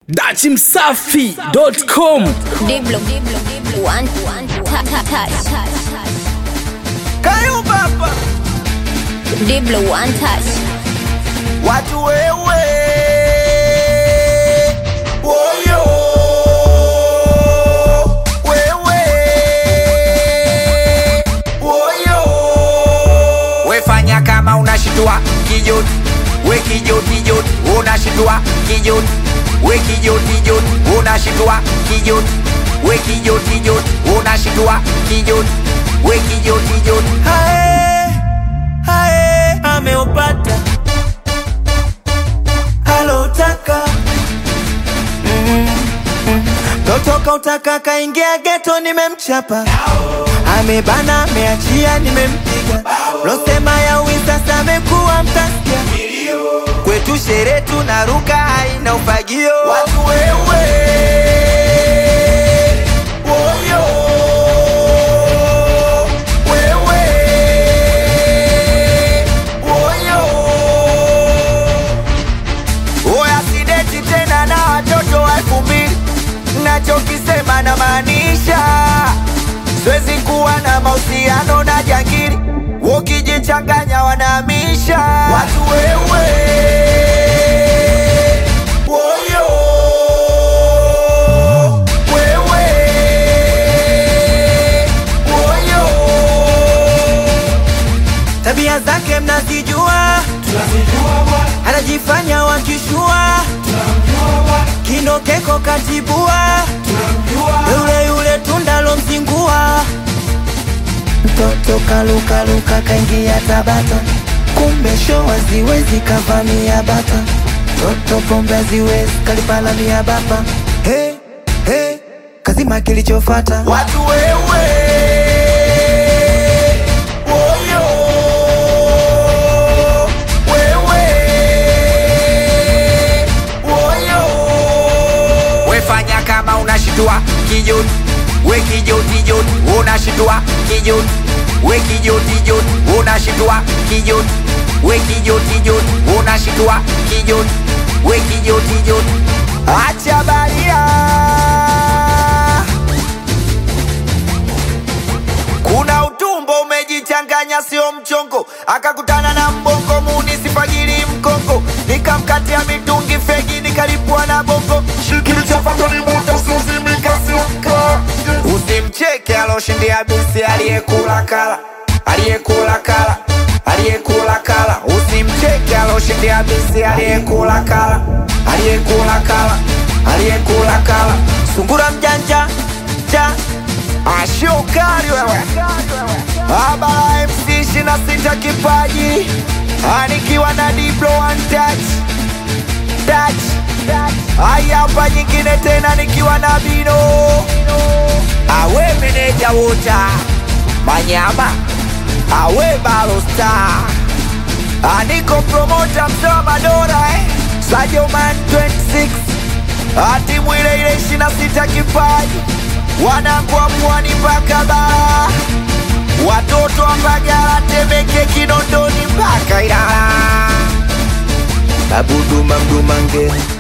Dachimsafi.com. Diblo, one, touch. Kayo baba Diblo, one touch. watu wewe Woyo wewe Woyo wefanya kama unashitua kijoti we kijoti unashitua kijoti we kijoti unashitua kijoti we kijoti unashitua kijoti we kijoti hae ameupata halotaka totoka utaka kaingia geto nimemchapa amebana ameachia nimempiga losema ya sasa amekuwa mtasikia kwetu shere tunaruka haina ufagio watu wewe Woyo wewe Woyo oya sideti tena na watoto wa 2000 nachokisema na maanisha siwezi kuwa na mahusiano na jangili ukijichanganya wanahamisha watu wewe Woyo wewe Woyo tabia zake mnazijua anajifanya wakishua kinokeko katibua yule tundalo mzingua mtoto kaluka kaingia Tabata kumbe show haziwezi kavamia bata toto pombe haziwezi kalipalamia bapa hey kazima kilichofata watu wewe Woyo wewe Woyo wefanya kama unashitua kijoti we kijoti unashitua kijoti we kijoti unashitua kijoti we kijoti unashitua kijoti we kijoti acha baria kuna utumbo umejichanganya sio mchongo akakutana na mbongo munisipagili mkongo nikamkatia mitungi fegi nikalipua na bongo usimcheke aloshindia bisi aliyekula kala usimcheke aloshindia bisi aliyekula kala sungura mjanja cha ashokari wewe Abala MC 26 kipaji anikiwa na Diblo one touch hapa nyingine tena nikiwa na Bino awe meneja wota Manyama awe Balostar aniko promota mtoa Madora Sajo Man 26 atimu ile 26 kipaji wanangu wa Pwani mpaka Bara watoto wa Mbagala Temeke Kinondoni mpaka Ilala Abuduma Mdumange